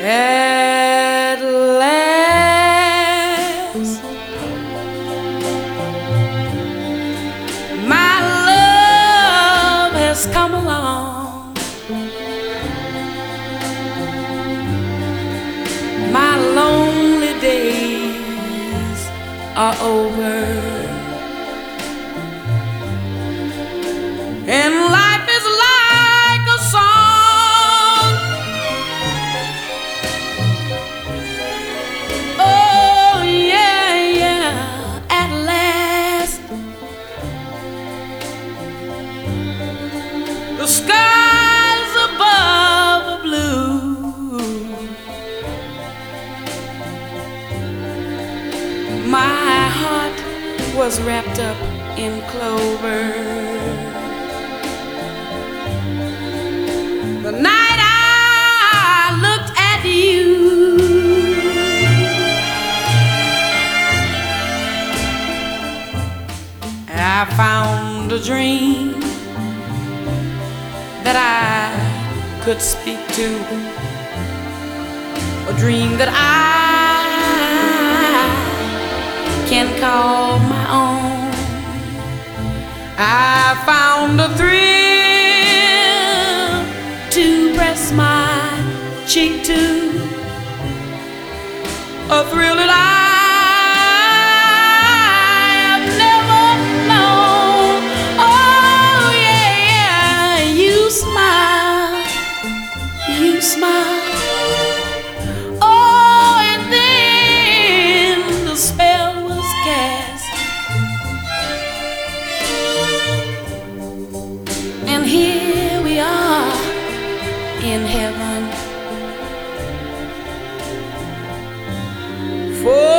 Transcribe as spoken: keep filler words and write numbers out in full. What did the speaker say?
At last, my love has come along. My lonely days are over, and life is like a song. Oh yeah, yeah, at last the skies above are blue. My heart was wrapped up in clover the night I looked at you. I found a dream that I could speak to, a dream that I can call my own. I found a thrill to press my cheek to, a thrill that I have never known. Oh yeah, you smile, you smile. Oh, and then the spell was cast, and here we are in heaven. For